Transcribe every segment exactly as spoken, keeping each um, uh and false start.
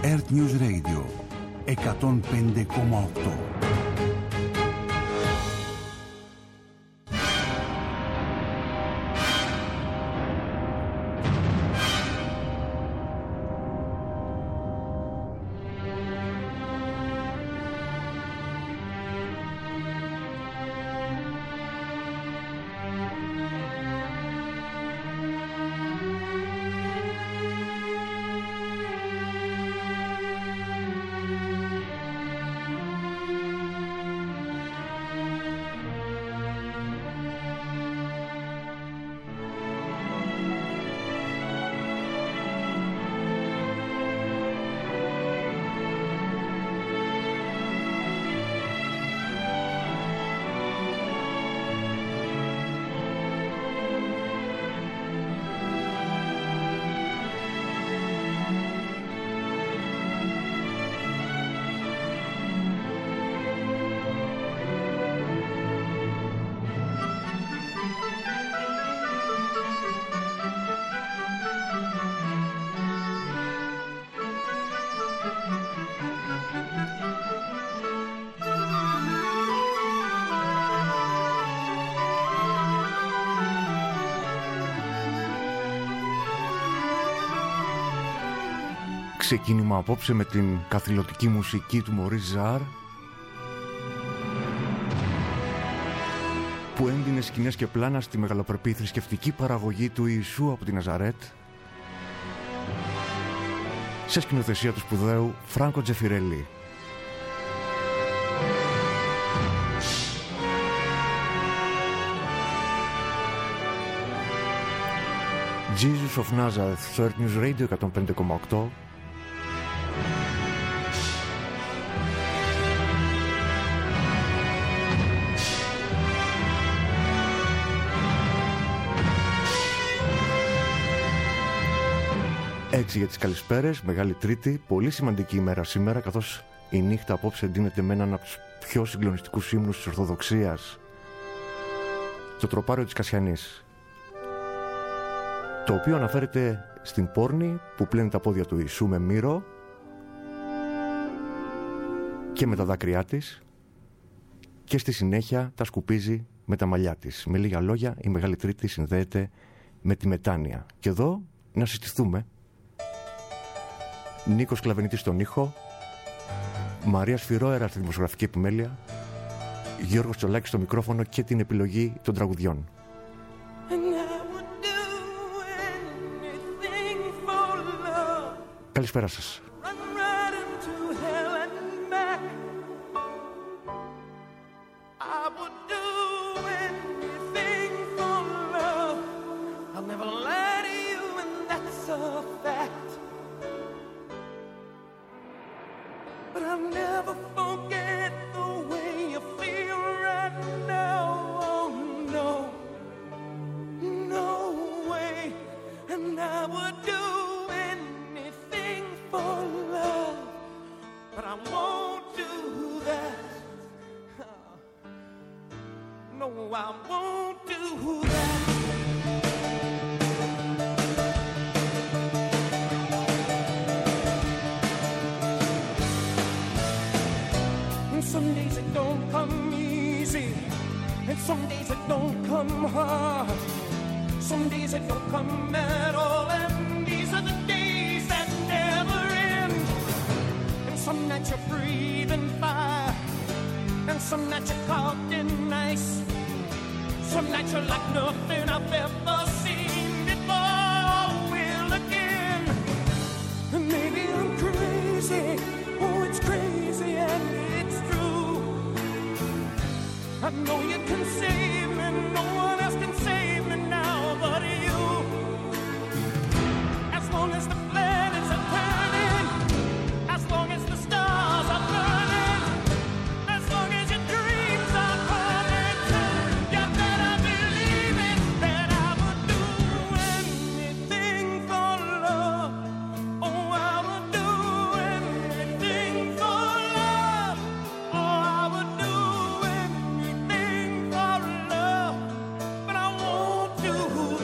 Earth News Radio εκατόν πέντε κόμμα οκτώ. Ξεκίνημα απόψε με την καθηλωτική μουσική του Μωρίς Ζαρ, που έντυνε σκηνές και πλάνα στη μεγαλοπρεπή θρησκευτική παραγωγή του Ιησού από τη Ναζαρέτ, σε σκηνοθεσία του σπουδαίου Φράνκο Τζεφιρέλη. Jesus of Nazareth στο Earth News Radio εκατόν πέντε κόμμα οκτώ. Έξι για τις καλησπέρες, Μεγάλη Τρίτη, πολύ σημαντική ημέρα σήμερα, καθώς η νύχτα απόψε ντύνεται με έναν από τους πιο συγκλονιστικούς ύμνους της Ορθοδοξίας, το τροπάριο της Κασιανής, το οποίο αναφέρεται στην πόρνη που πλένει τα πόδια του Ιησού με μύρο και με τα δάκρυά της και στη συνέχεια τα σκουπίζει με τα μαλλιά της. Με λίγα λόγια, η Μεγάλη Τρίτη συνδέεται με τη μετάνοια. Και εδώ να συστηθούμε. Νίκος Κλαβενίτης στον ήχο, Μαρία Σφυρόερα στη δημοσιογραφική επιμέλεια, Γιώργος Τσολάκης στο μικρόφωνο και την επιλογή των τραγουδιών. Καλησπέρα σας.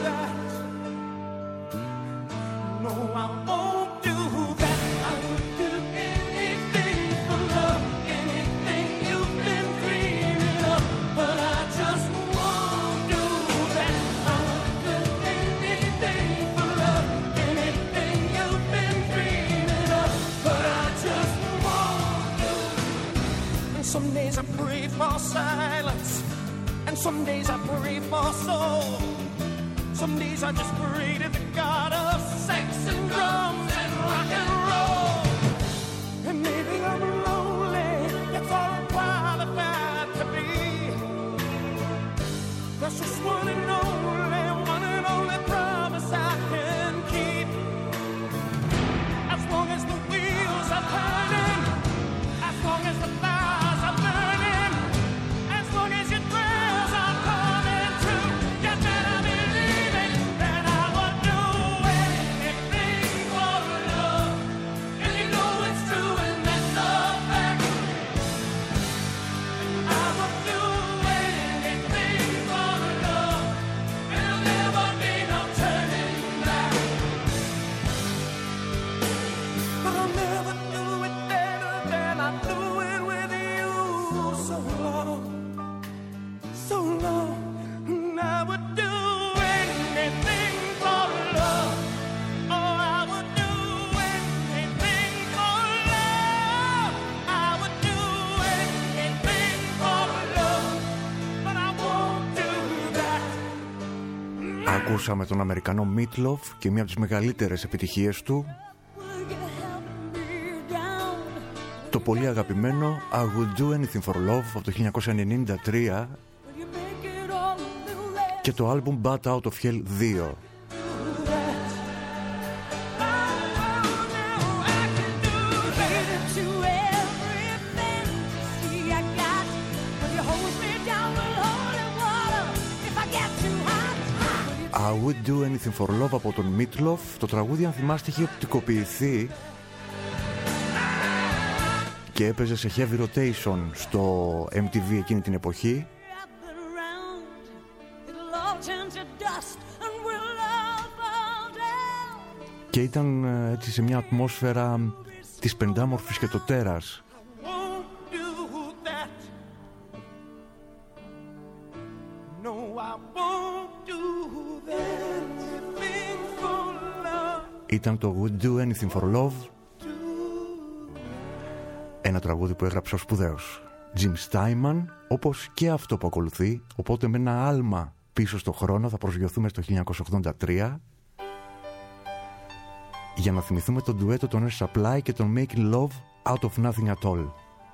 No, I won't do that. I would do silence. And some days I pray for soul. Some days I just pray to the God of sex and drums and rock and roll. And maybe I'm lonely, that's all I'm qualified to be. That's just one and only, one and only promise I can keep. As long as the wheels are turning, as long as the fires are burning, as long as your prayers are coming true, you better believe it, that I would do anything for love. And you know it's true and that's a fact. I would do anything for love, and there'll never be no turning back. But I'll never do it better than I do it with you. So long, so long, and I would do anything for love. Oh, I would do anything for love. I would do anything for love, but I won't do that. Ακούσαμε τον Αμερικανό Meatloaf και μία από τις μεγαλύτερες επιτυχίες του, Will you help me down? το πολύ αγαπημένο I Would Do Anything For Love από το χίλια εννιακόσια ενενήντα τρία Will you make it all a little less και το άλμπουμ Bat Out of Hell δύο. cater to every fantasy I got? Will you hold me down with holy water if I get too hot? Will you I Would Do Anything For Love από τον Meatloaf. Το τραγούδι, αν θυμάστε, είχε οπτικοποιηθεί και έπαιζε σε heavy rotation στο εμ τι βι εκείνη την εποχή. wrap it around? It'll all turn to dust and we'll all fall down. Και ήταν ε, έτσι σε μια ατμόσφαιρα της πεντάμορφης και το τέρας. Won't do that. No, I won't do that. Anything for love. Ήταν το Would Do Anything For Love, ένα τραγούδι που έγραψε ο σπουδαίος Jim Steinman, όπως και αυτό που ακολουθεί. Οπότε με ένα άλμα πίσω στο χρόνο θα προσγειωθούμε στο χίλια εννιακόσια ογδόντα τρία για να θυμηθούμε τον ντουέτο των Air Supply και τον Making Love Out of Nothing At All.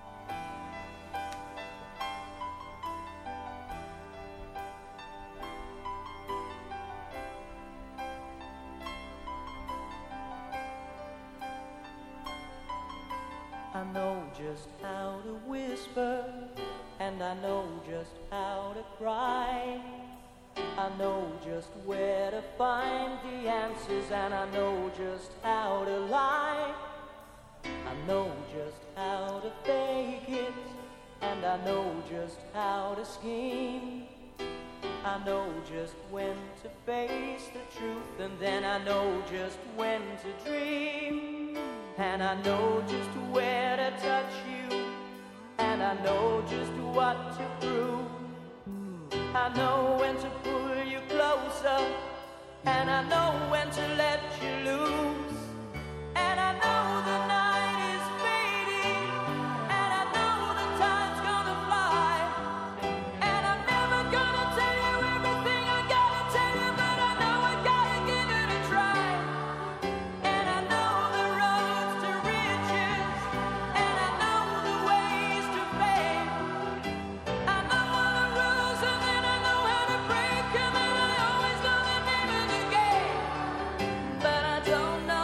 I know just how to whisper, and I know just how to cry. I know just where to find the answers, and I know just how to lie. I know just how to fake it, and I know just how to scheme. I know just when to face the truth, and then I know just when to dream. And I know just where to touch you, and I know just what to prove. I know when to pull you closer, and I know when to let you loose. And I know the night is fading, and I know the time's gonna fly. And I'm never gonna tell you everything I gotta tell you, but I know I gotta give it a try. And I know the roads to riches, and I know the ways to fame. I know all the rules, and then I know how to break 'em, and I always know the name of the game. But I don't know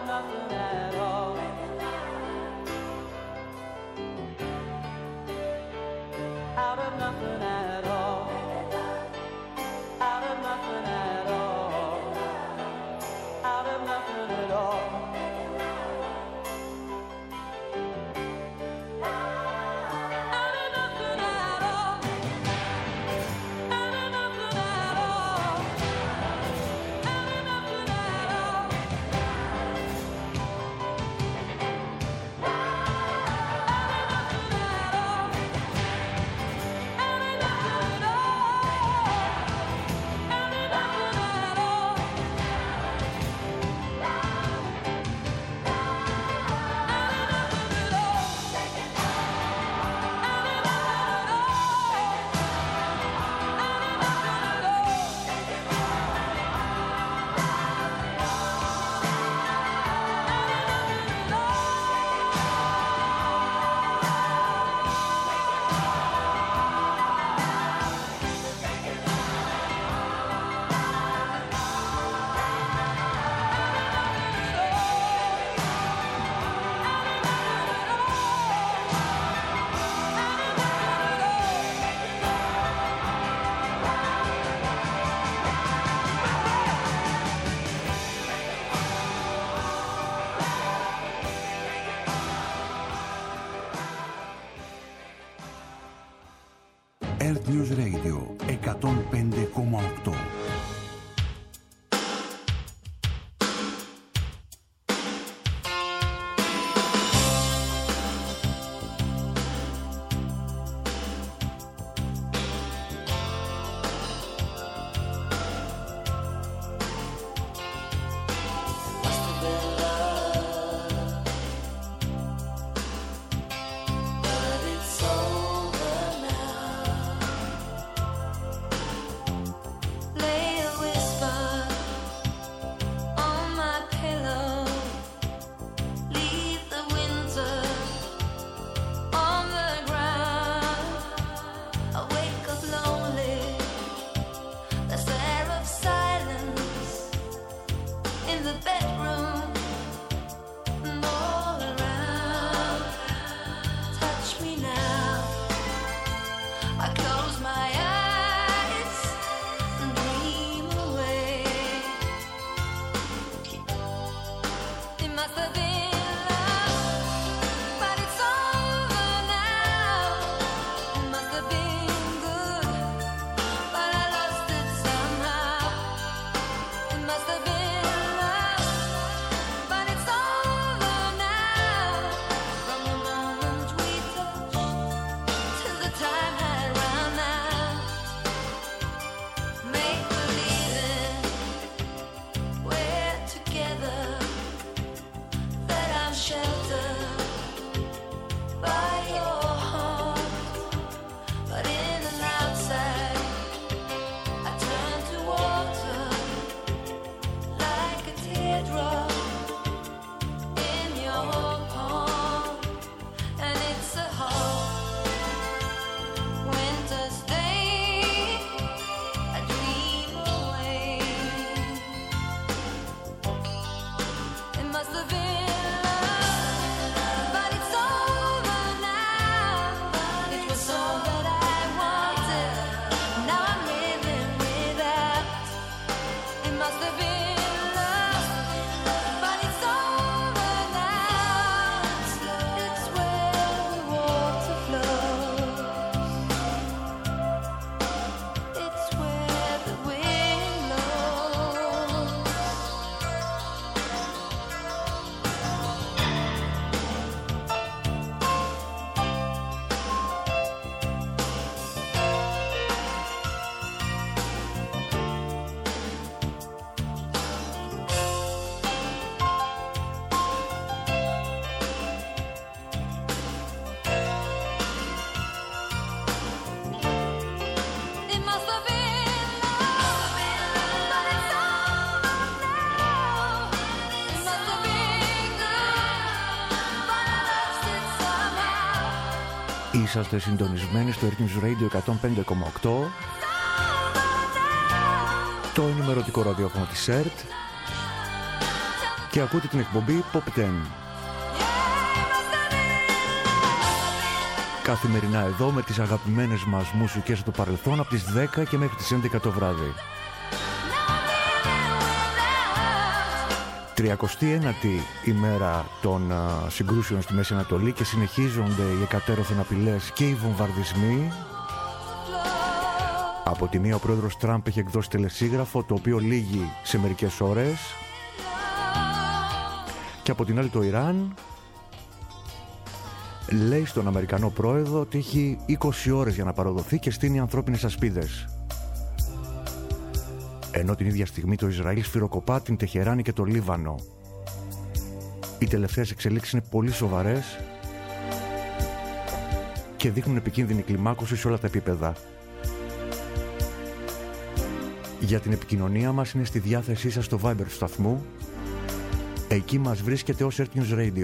of nothing at all. Out of nothing at all. Out of nothing at all. Out of nothing at all. Earth News Radio εκατόν πέντε κόμμα οκτώ. Είσαστε συντονισμένοι στο Earth News Radio εκατόν πέντε κόμμα οκτώ, το ενημερωτικό ραδιόφωνο της ΕΡΤ. και ακούτε την εκπομπή Pop δέκα. Καθημερινά εδώ με τις αγαπημένες μας μουσικές από το παρελθόν από τις δέκα και μέχρι τις έντεκα το βράδυ. τριακοστή ένατη ημέρα των uh, συγκρούσεων στη Μέση Ανατολή και συνεχίζονται οι εκατέρωθεν απειλές και οι βομβαρδισμοί. Από τη μία ο πρόεδρος Τραμπ έχει εκδώσει τελεσίγραφο το οποίο λύγει σε μερικές ώρες και από την άλλη το Ιράν λέει στον Αμερικανό πρόεδρο ότι έχει είκοσι ώρες για να παραδοθεί και στείνει ανθρώπινες ασπίδες. Ενώ την ίδια στιγμή το Ισραήλ σφυροκοπά την Τεχεράνη και το Λίβανο. Οι τελευταίες εξελίξεις είναι πολύ σοβαρές και δείχνουν επικίνδυνη κλιμάκωση σε όλα τα επίπεδα. Για την επικοινωνία μας είναι στη διάθεσή σας στο Viber του σταθμού. Εκεί μας βρίσκεται ως Earth News Radio.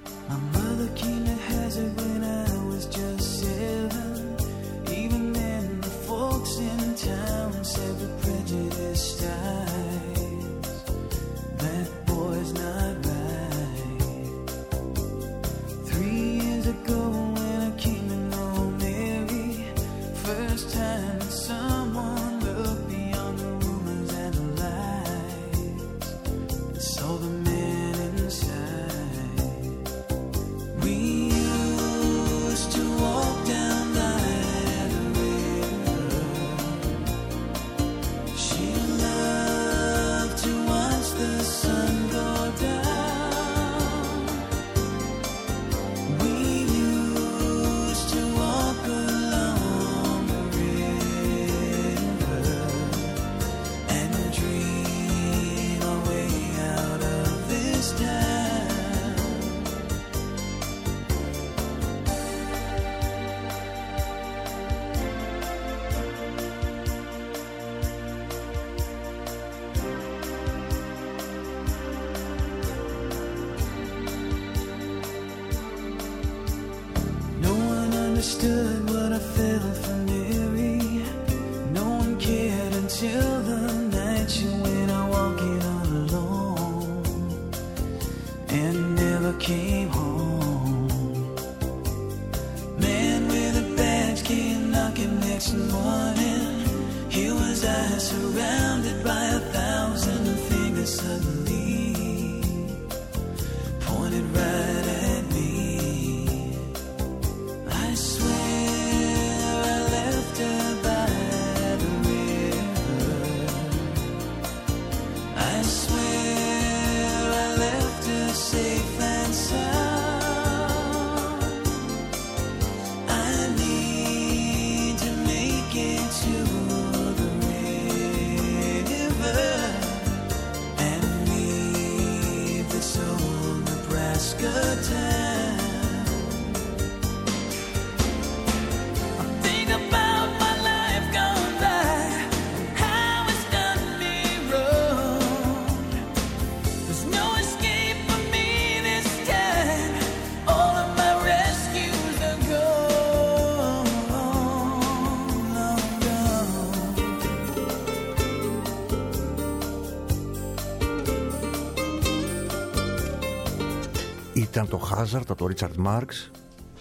Ήταν το Hazard από το Richard Marx,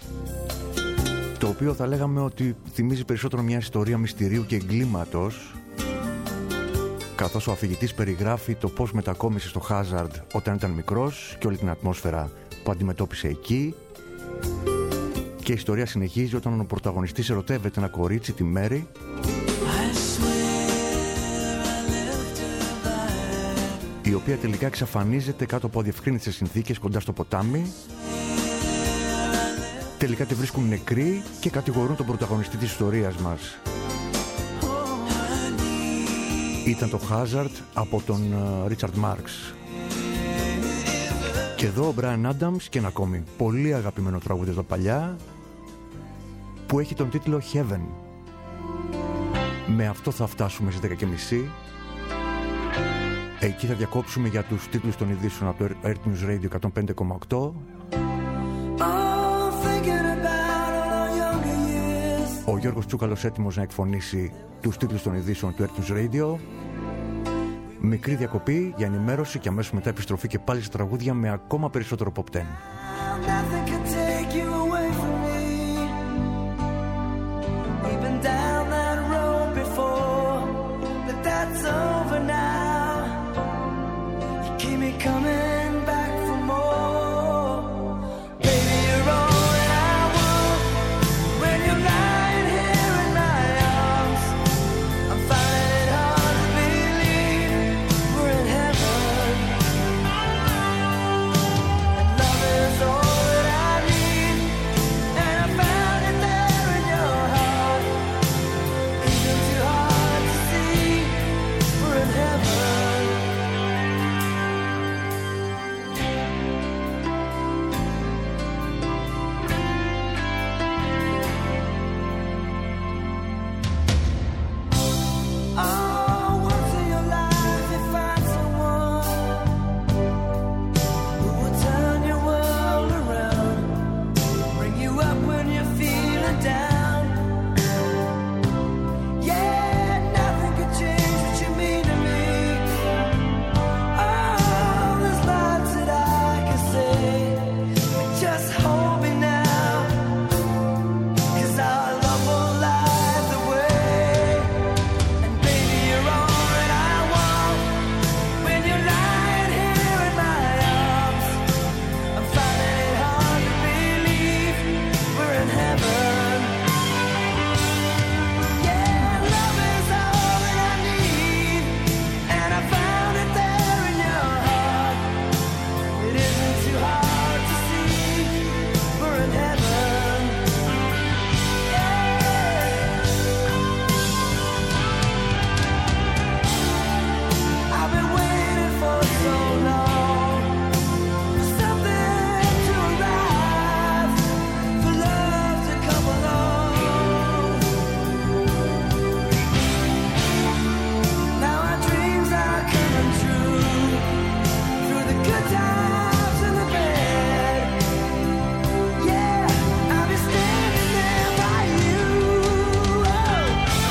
το οποίο θα λέγαμε ότι θυμίζει περισσότερο μια ιστορία μυστηρίου και εγκλήματος, καθώς ο αφηγητής περιγράφει το πώς μετακόμισε στο Hazard όταν ήταν μικρός και όλη την ατμόσφαιρα που αντιμετώπισε εκεί, και η ιστορία συνεχίζει όταν ο πρωταγωνιστής ερωτεύεται ένα κορίτσι, τη Μέρι, η οποία τελικά εξαφανίζεται κάτω από αδιευκρίνητες συνθήκες κοντά στο ποτάμι. Τελικά τη βρίσκουν νεκρή και κατηγορούν τον πρωταγωνιστή της ιστορίας μας. Ήταν το Hazard από τον Richard Marx. Και εδώ ο Brian Adams και ένα ακόμη πολύ αγαπημένο τραγούδι εδώ παλιά, που έχει τον τίτλο Heaven. Με αυτό θα φτάσουμε στις δέκα και μισή. Εκεί θα διακόψουμε για τους τίτλους των ειδήσεων από το Earth News Radio εκατόν πέντε κόμμα οκτώ. Ο Γιώργος Τσούκαλος έτοιμος να εκφωνήσει τους τίτλους των ειδήσεων του Earth News Radio. Μικρή διακοπή για ενημέρωση και αμέσως μετά επιστροφή και πάλι σε τραγούδια με ακόμα περισσότερο Pop δέκα. Nothing can take you away from me. We've been down that road before, but that's over now. You keep me coming back for more. Baby, you're all that I want. When you're lying here in my arms, I'm finding it hard to believe we're in heaven. And love is all that I need, and I found it there in your heart. Isn't too hard to see we're in heaven. Oh, once in your life you find someone who will turn your world around, bring you up when you're feeling down. Yeah, nothing could change what you mean to me. Oh, there's lots that I can say, but just hold me now, 'cause our love will light the way. And baby, you're all that I want. When you're lying here in my arms, I'm finding it hard to believe we're in heaven. Yeah, love is all that I need, and I found it there in your heart. It isn't too hard to see we're in heaven. I've been waiting for so long, for something to arrive, for love to come along. Now our dreams are coming true, through the good times and the bad. Yeah, I'll be standing there by you. Oh.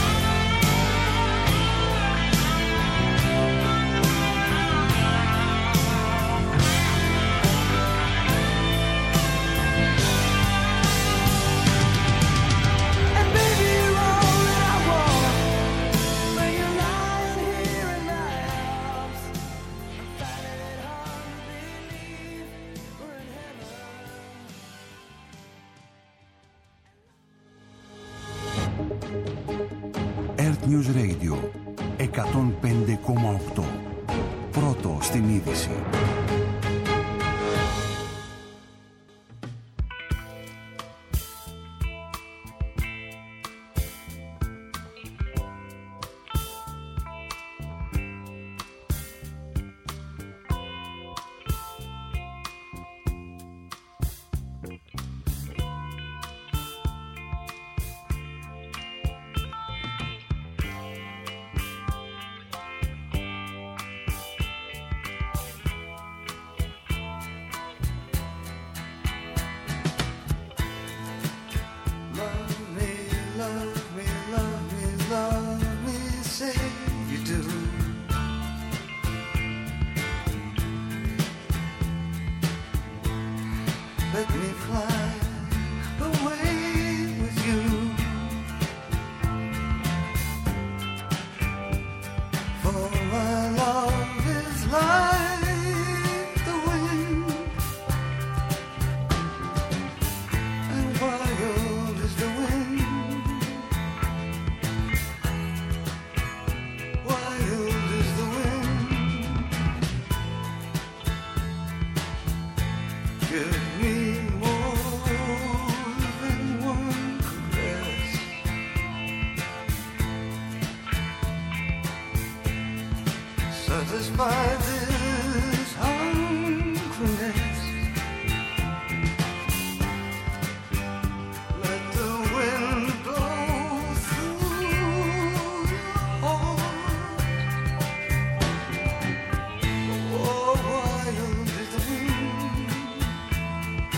And baby, you're all that I want. When you're lying here in my arms, I'm finding it hard to believe we're in heaven. Earth News Radio εκατόν πέντε κόμμα οκτώ. Πρώτο στην είδηση. Love me, love me, love me, love me, say you do. Let me fly away with you. For my love is like the wind, and wild is the wind. Wild is the wind. Give me more than one caress. Satisfy this hungriness. Let the wind blow through your heart. Oh, wild is the wind.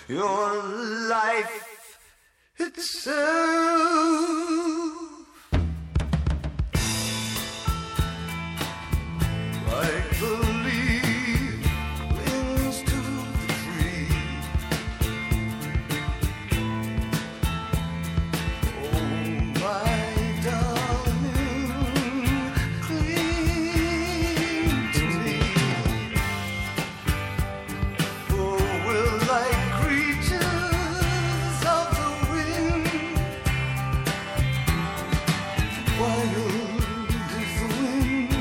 your life itself. Like the leaf clings to the tree. Oh, my darling, cling to me. For we're like creatures of the wind. Wild is the wind.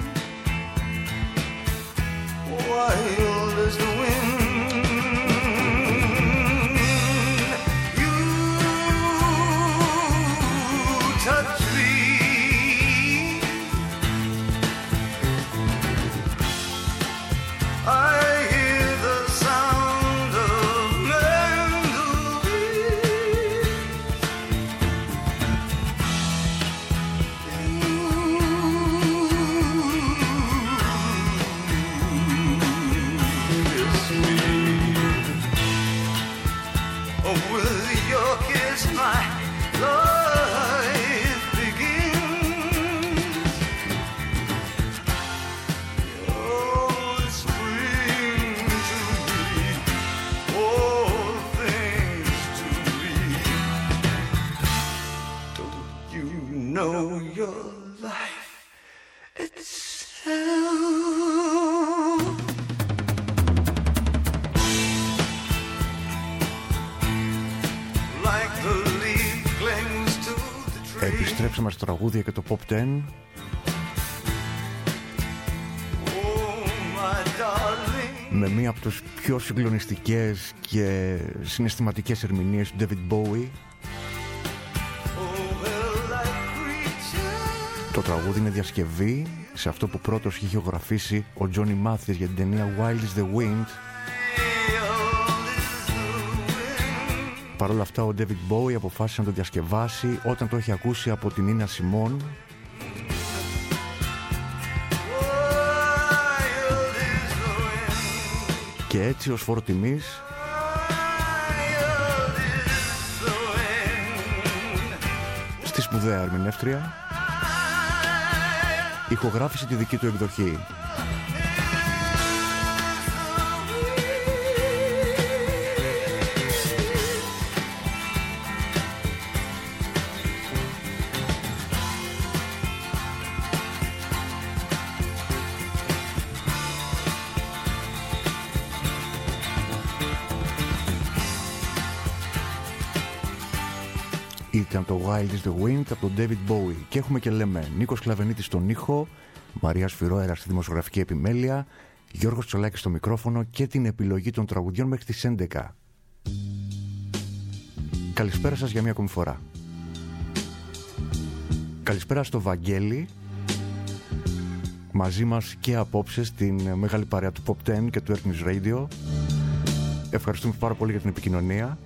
Wild as the wind, you touch me. I hear the sound of mandolins. Oh, with your kiss, my life begins. Oh, spring to me, all things to me. Don't you know your life itself? Like the leaf clings to the tree. Επιστρέψαμε στο τραγούδια και το Pop δέκα. Oh, my darling. Με μία από τις πιο συγκλονιστικές και συναισθηματικές ερμηνείες του David Bowie. Oh, well, like creatures. Το τραγούδι είναι διασκευή σε αυτό που πρώτος είχε ηχογραφήσει ο Johnny Mathis για την ταινία Wild is the Wind. Παρ' όλα αυτά ο David Bowie αποφάσισε να το διασκευάσει όταν το είχε ακούσει από την Nina Simone. Και έτσι ως φόρο τιμής στη σπουδαία ερμηνεύτρια ηχογράφησε τη δική του εκδοχή. Ήταν το Wild is the Wind από τον David Bowie. Και έχουμε και λέμε Νίκος Κλαβενίτης στον ήχο, Μαρία Σφυρόερα στη δημοσιογραφική επιμέλεια, Γιώργος Τσολάκης στο μικρόφωνο και την επιλογή των τραγουδιών μέχρι τις έντεκα. Καλησπέρα σας για μία ακόμη φορά. Καλησπέρα στο Βαγγέλη, μαζί μας και απόψε στην μεγάλη παρέα του Pop δέκα και του Earth News Radio. Ευχαριστούμε πάρα πολύ για την επικοινωνία.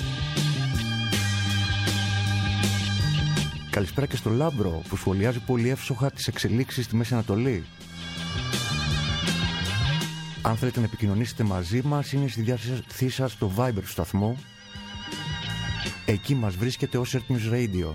Καλησπέρα και στο Λάμπρο που σχολιάζει πολύ εύσοχα τις εξελίξεις στη Μέση Ανατολή. Αν θέλετε να επικοινωνήσετε μαζί μας, είναι στη διάθεσή σας το Viber του σταθμού. Εκεί μας βρίσκεται ως Earth News Radio.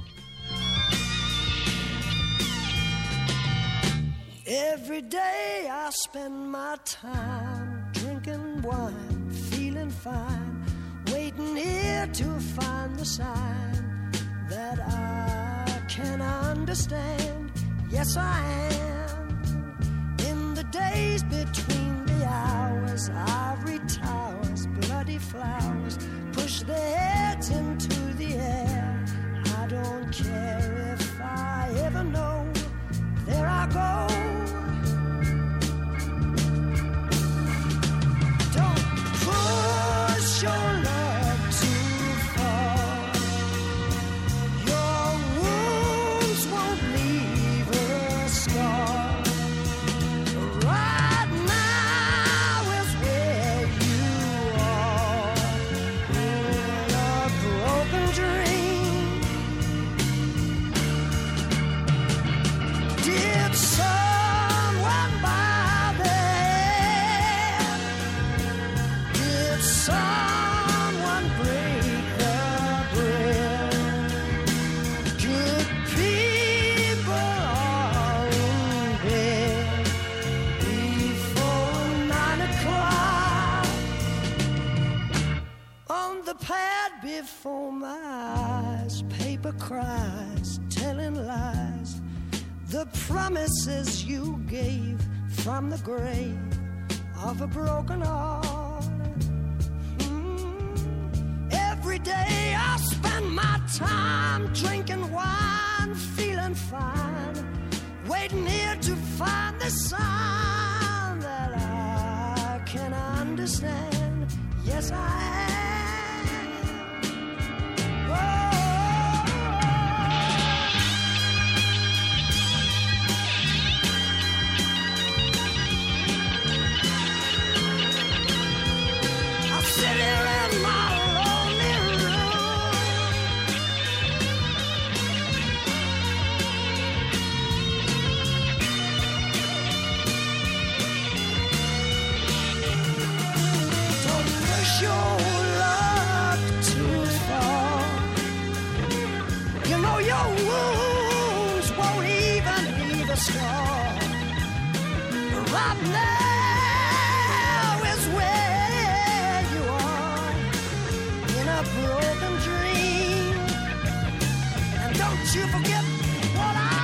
Every day I spend my time drinking wine, feeling fine, waiting here to find the sign that I can understand. Yes, I am. In the days between the hours, ivory towers, bloody flowers push their heads into the air. I don't care if I ever know. There I go. Don't push your love too far. Your wounds won't leave a scar. Right now is where you are. Pull before my eyes, paper cries, telling lies. The promises you gave from the grave of a broken heart. Mm. Every day I spend my time drinking wine, feeling fine, waiting here to find the sign that I can understand. Yes, I am. Whoa. Right now is where you are, in a broken dream. And don't you forget what I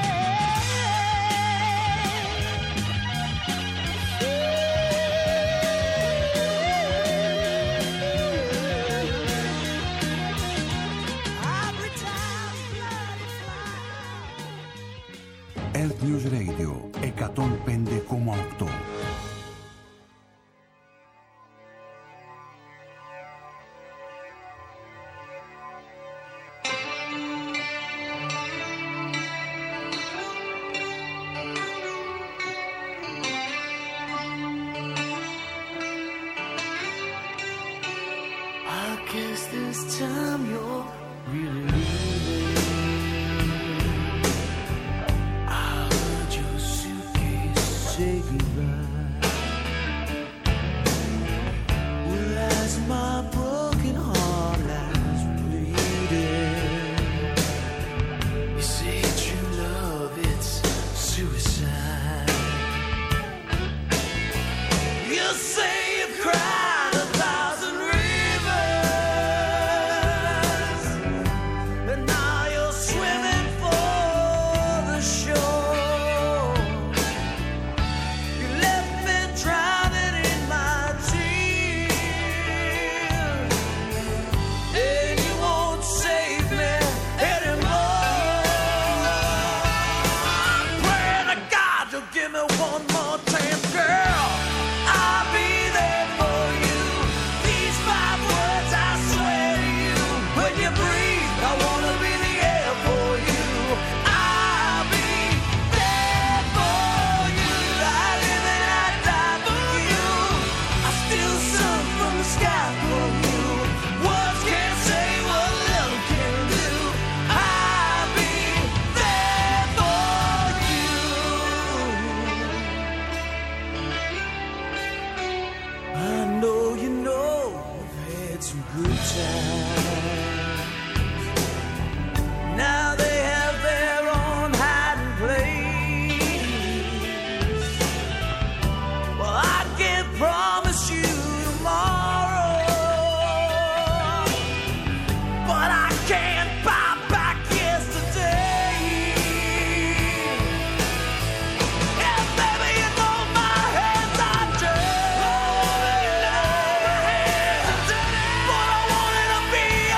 Earth News Radio εκατόν πέντε κόμμα οκτώ. I guess this time you're really leaving. I heard your suitcase say goodbye. Well, as my broken heart lies bleeding, you say true love, it's suicide. You say you've cried a thousand rivers, and now you're swimming for the shore. You left me drowning in my tears, and you won't save me anymore. I'm praying to God you'll give me one more chance, girl. I'll be there for you. These five words I swear to you. When you breathe, I wanna be the air for you. I'll be there for you. I live and I die for you. I steal sun from the sky for you. Words can't say what love can do. I'll be there for you. I know you know we've had some good times. Now they have their own hiding place. Well, I can't promise you tomorrow, but I can't buy back yesterday. Yeah, baby, you know my hands are dirty, but I wanted to be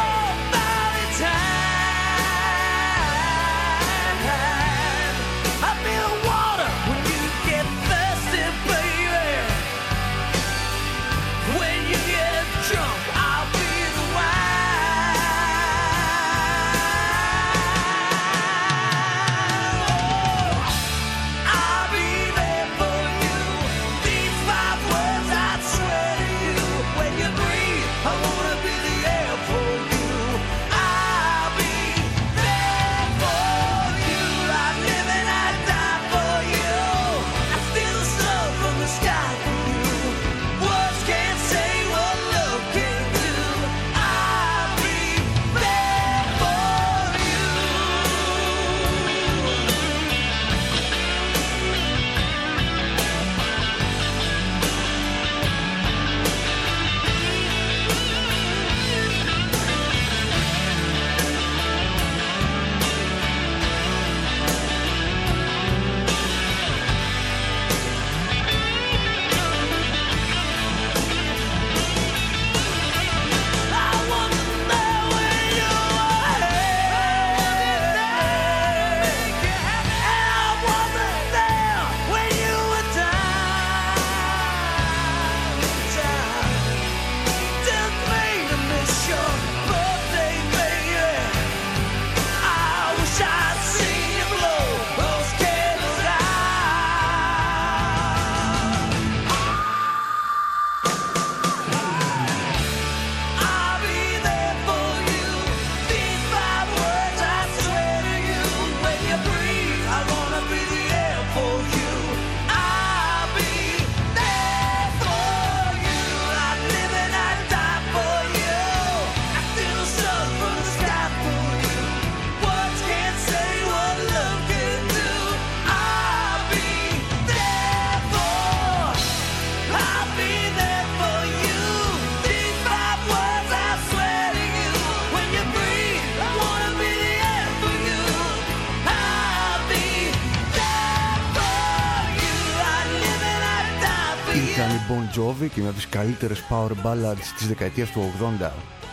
Bon Jovi και μια από τις καλύτερες power ballads της δεκαετίας του ογδόντα.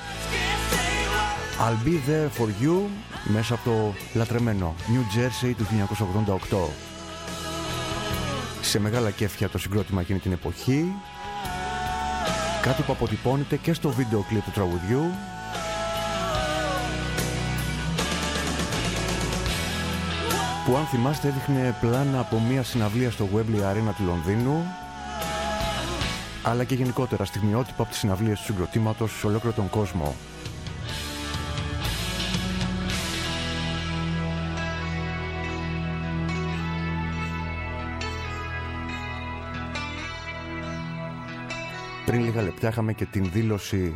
I'll Be There For You, μέσα από το λατρεμένο New Jersey του χίλια εννιακόσια ογδόντα οκτώ. Σε μεγάλα κέφια το συγκρότημα εκείνη την εποχή, κάτι που αποτυπώνεται και στο βίντεο κλιπ του τραγουδιού, που αν θυμάστε έδειχνε πλάνα από μια συναυλία στο Wembley Arena του Λονδίνου, αλλά και γενικότερα στιγμιότυπα από τις συναυλίες του συγκροτήματος σε ολόκληρο τον κόσμο. Πριν λίγα λεπτά είχαμε και την δήλωση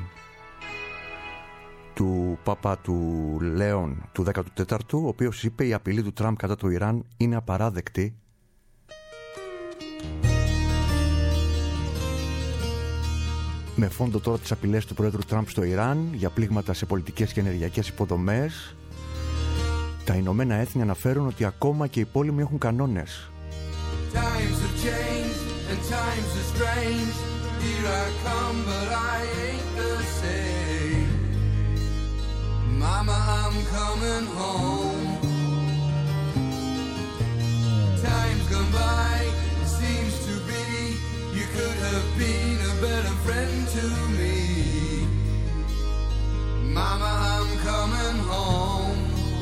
του Πάπα του Λέων του δέκατου τέταρτου, ο οποίος είπε η απειλή του Τραμπ κατά του Ιράν είναι απαράδεκτη. Με φόντο τώρα τις απειλές του Πρόεδρου Τραμπ στο Ιράν για πλήγματα σε πολιτικές και ενεργειακές υποδομές, τα Ηνωμένα Έθνη αναφέρουν ότι ακόμα και οι πόλεμοι έχουν κανόνες. Times have changed and times are strange. Here I come, but I ain't the same. Mama, I'm coming home. Time's gone by, it seems to be. You could have been a better friend to me. Mama, I'm coming home.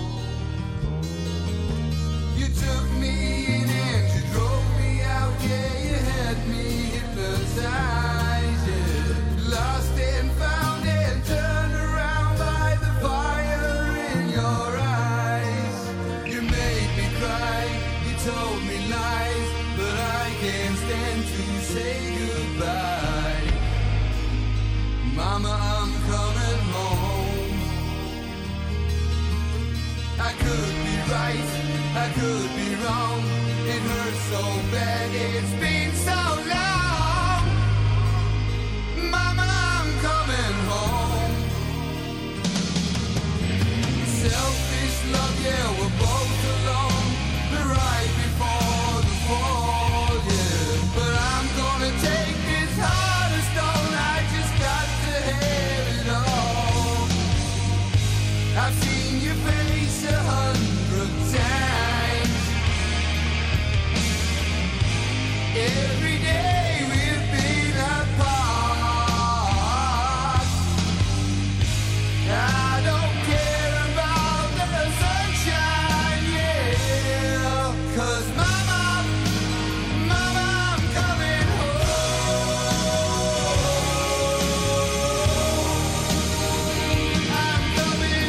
You took me in and you drove me out, yeah, you had me hypnotized, yeah. Lost and found and turned around by the fire in your eyes. You made me cry, you told me lies, but I can't stand to say goodbye. Mama, I'm coming home. I could be right, I could be wrong. It hurts so bad, it's been so long. Mama, I'm coming home. Selfish love, yeah, we're both alone. Right before the fall, yeah. But I'm gonna take this heart of stone. I just got to have it all. I've seen your face a hundred times. Every day we've been apart. I don't care about the sunshine, yeah. 'Cause mama, mama, I'm coming home. I'm coming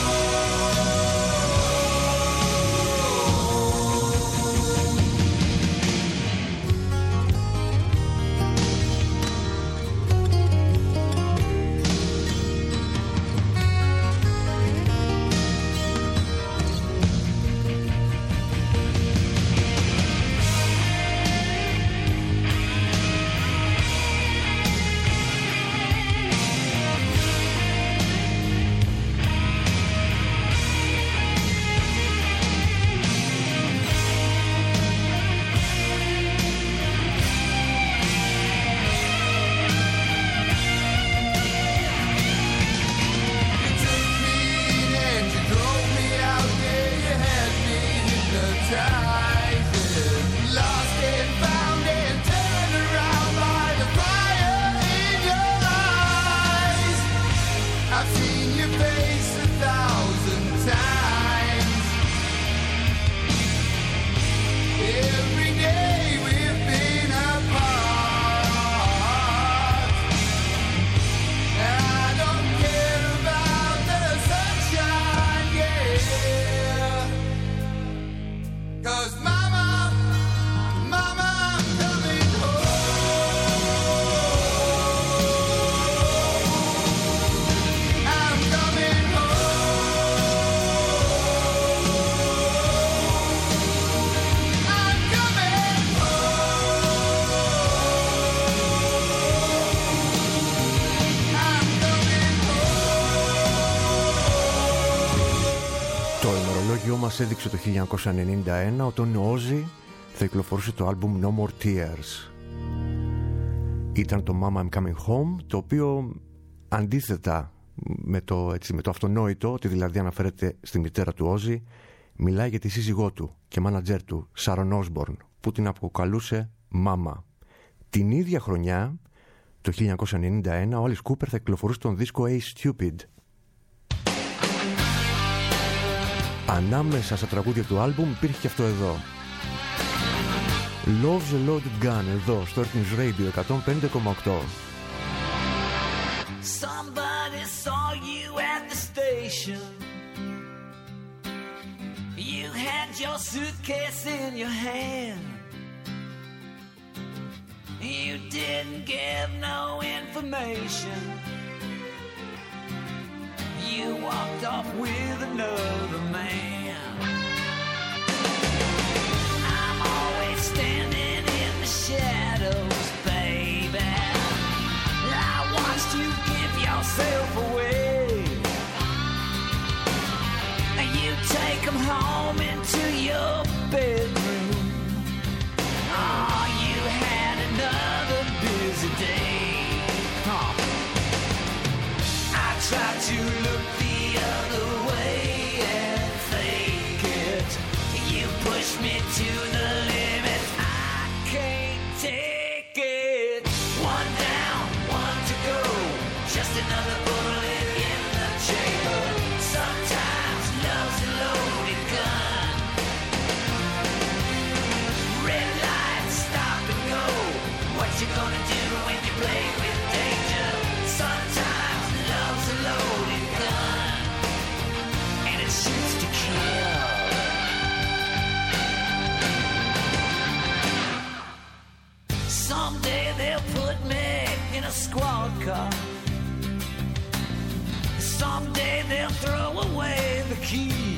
Μας έδειξε το χίλια εννιακόσια ενενήντα ένα όταν ο Όζι θα κυκλοφορούσε το άλμπουμ No More Tears. ήταν το Mama I'm Coming Home, το οποίο αντίθετα με το, έτσι, με το αυτονόητο, ότι δηλαδή αναφέρεται στη μητέρα του Όζη, μιλάει για τη σύζυγό του και μάνατζερ του, Σάρον Όσμπορν, που την αποκαλούσε Μάμα. Την ίδια χρονιά, το χίλια εννιακόσια ενενήντα ένα, ο Alice Cooper θα κυκλοφορούσε τον δίσκο A Stupid. Ανάμεσα στα τραγούδια του άλμπουμ υπήρχε και αυτό εδώ. Love's a Loaded Gun, εδώ στο Earth Radio εκατόν πέντε κόμμα οκτώ. Somebody saw you at the station. You had your suitcase in your hand. You didn't give no information. You walked off with another man. I'm always standing in the shadows, baby. I watched you give yourself away. You take them home into your bedroom. Oh, you had another busy day. Huh. I tried to look the other way and fake it. You pushed me to the limit. I can't take it. One down, one to go. Just another bullet in the chamber. Sometimes love's a loaded gun. Red lights, stop and go. What you gonna do when you play with danger? Sometimes love's a loaded gun, and it shoots to kill. Someday they'll put me in a squad car. Someday they'll throw away the key.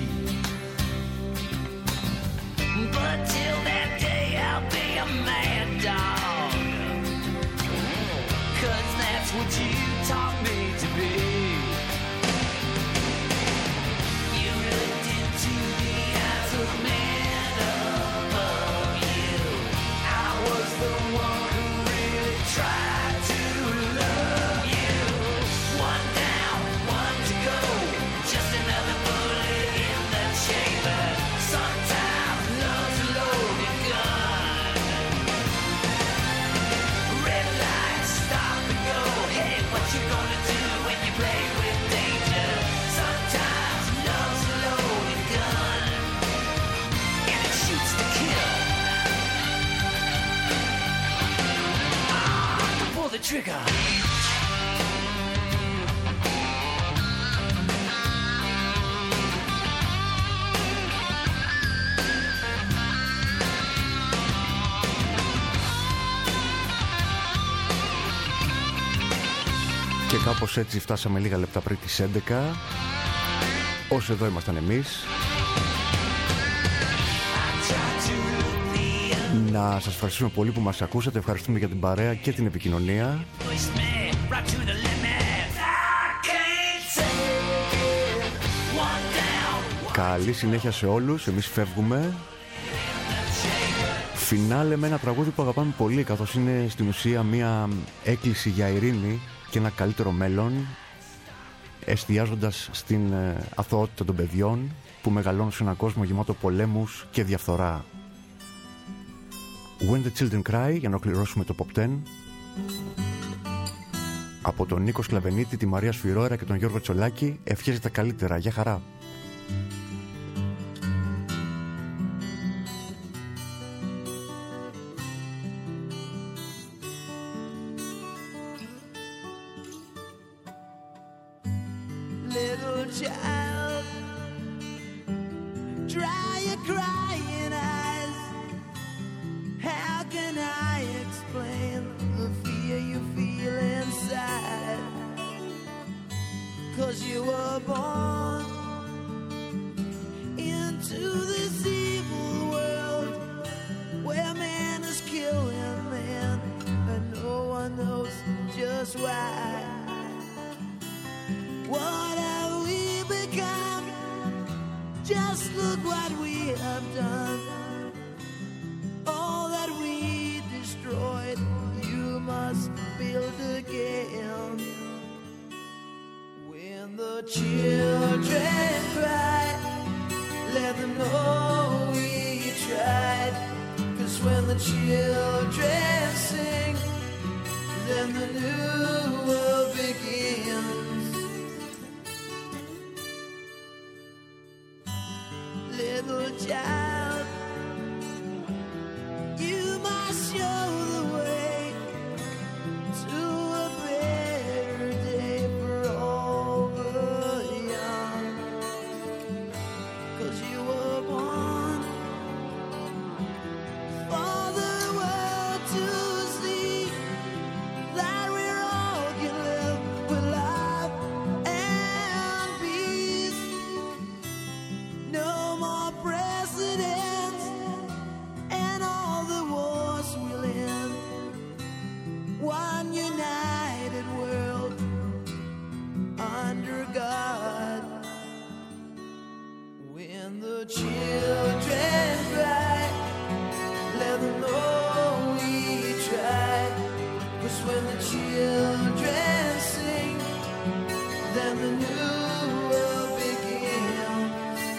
But till that day I'll be a mad dog. 'Cause that's what you taught me to be. You looked into the eyes of man above you. I was the one who really tried to love you. One down, one to go. Just another bullet in the chamber. Sometimes love's a loaded gun. Red lights, stop and go. Hey, what you gonna do when you play with danger? Sometimes love's a loaded gun, and it shoots to kill. Ah, to pull the trigger. Και κάπως έτσι φτάσαμε λίγα λεπτά πριν τις έντεκα. Όσο εδώ ήμασταν εμείς. Να σας ευχαριστούμε πολύ που μας ακούσατε. Ευχαριστούμε για την παρέα και την επικοινωνία. Καλή συνέχεια σε όλους. Εμείς φεύγουμε. Φινάλε με ένα τραγούδι που αγαπάμε πολύ, καθώς είναι στην ουσία μια έκκληση για ειρήνη και ένα καλύτερο μέλλον, εστιάζοντας στην αθωότητα των παιδιών που μεγαλώνουν σε έναν κόσμο γεμάτο πολέμους και διαφθορά. When the Children Cry, για να ολοκληρώσουμε το Pop δέκα, από τον Νίκο Σκλαβενίτη, τη Μαρία Σφυρόερα και τον Γιώργο Τσολάκη. Ευχές τα καλύτερα. Γεια χαρά. Little child, dry your crying eyes. How can I explain the fear you feel inside? 'Cause you were born into this evil world where man is killing man, and no one knows just why. What have we become? Just look what we have done. All that we destroyed, you must children sing, then the new world begins. Little child, you must show the way to a better day for all the young. 'Cause you were born for the world to see that we're all can live with love and peace. No more presidents and all the wars we'll end. One united world under God. When the children cry, let them know we tried. 'Cause when the children sing, then the new world begins.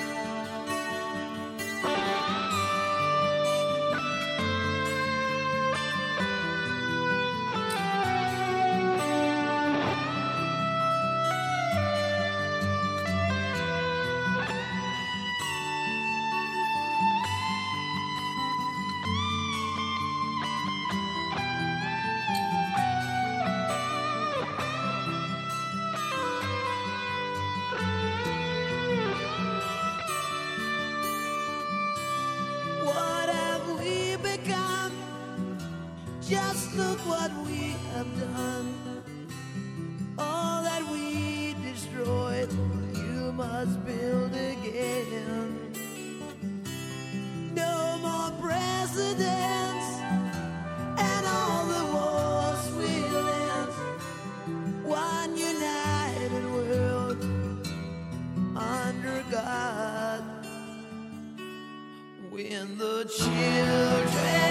What have we become? Just look what we have done. All that we destroyed, you must build again. No more presidents and all the wars we'll end. One united world under God. When the children